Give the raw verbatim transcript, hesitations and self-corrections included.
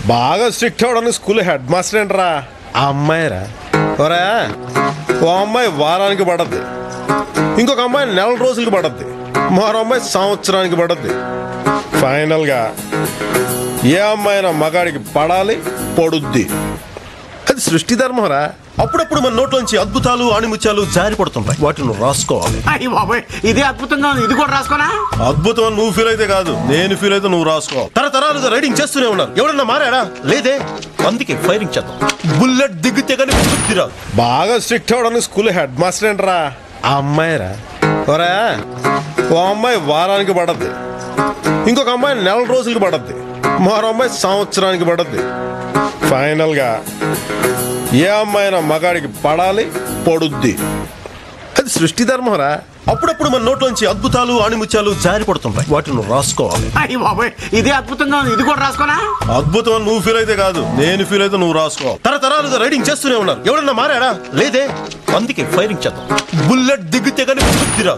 బాగా స్ట్రిక్ట్ అవడానికి school head master ఏంట్రా ఆ అమ్మాయిరా. ఒరే ఓ అమ్మాయి వారానికి పడద్ది, ఇంకొక అమ్మాయి నెల రోజులకి పడద్ది, మరో అమ్మాయి సంవత్సరానికి పడద్ది. ఫైనల్గా ఏ అమ్మాయినా మగాడికి పడాలి, పడుద్ది. అది సృష్టి ధర్మరా. అప్పుడప్పుడు మన నోట్లోంచి అద్భుతాలు ఆణిముత్యాలు జారి పడుతుంటాయి, వాటిని నువ్వు రాసుకోవాలి. అయ్య బాబోయ్, ఇది అద్భుతంగా ఉంది, ఇది కూడా రాసుకోనా? అద్భుతం అని నువ్వు ఫీల్ అయితే కాదు, నేను ఫీల్ అయితే నువ్వు రాసుకోవాలి. తరతరాలుగా రైడింగ్ చేస్తూనే ఉన్నారు, ఎవడన్నా మారాడా? లేదే. అందుకే ఫైరింగ్ చేద్దాం. బుల్లెట్ దిగితే కానీ బుద్ధి రాదు. బాగా స్ట్రిక్ట్ అవడానికి స్కూల్ హెడ్ మాస్టర్ ఏంట్రా ఆ అమ్మాయిరా. ఒరే ఓ అమ్మాయి వారానికి పడద్ది, ఇంకొక అమ్మాయి నెల రోజులకి పడద్ది, మరో అమ్మాయి సంవత్సరానికి పడద్ది. ఫైనల్గా ఏ అమ్మాయినా మగాడికి పడాలి, పడుద్ది. అది సృష్టి ధర్మరా. అప్పుడప్పుడు మన నోట్లోంచి అద్భుతాలు ఆణిముత్యాలు జారి పడుతుంటాయి, వాటిని నువ్వు రాసుకోవాలి. అయ్య బాబోయ్, ఇది అద్భుతంగా ఉంది, ఇది కూడా రాసుకోనా? అద్భుతం అని నువ్వు ఫీల్ అయితే కాదు, నేను ఫీల్ అయితే నువ్వు రాసుకోవాలి. తరతరాలుగా రైడింగ్ చేస్తూనే ఉన్నారు, ఎవడన్నా మారాడా? లేదే. అందుకే ఫైరింగ్ చేద్దాం. బుల్లెట్ దిగితే కానీ బుద్ధి రాదు.